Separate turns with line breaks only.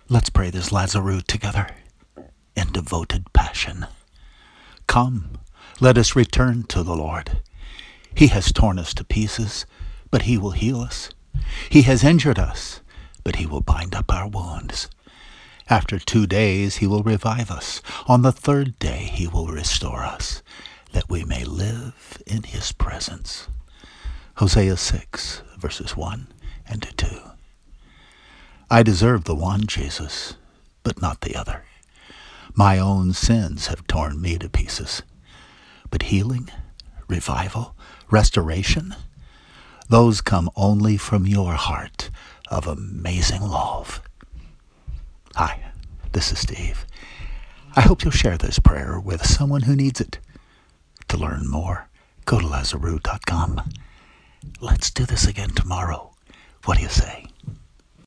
Let's pray this Lazarus together in devoted passion. Come, let us return to the Lord. He has torn us to pieces, but he will heal us. He has injured us, but he will bind up our wounds. After 2 days he will revive us. On the 3rd day he will restore us, that we may live in his presence. Hosea 6, verses 1 and 2. I deserve the one, Jesus, but not the other. My own sins have torn me to pieces. But healing, revival, restoration, those come only from your heart of amazing love. Hi, this is Steve. I hope you'll share this prayer with someone who needs it. To learn more, go to Lazarus.com. Let's do this again tomorrow. What do you say?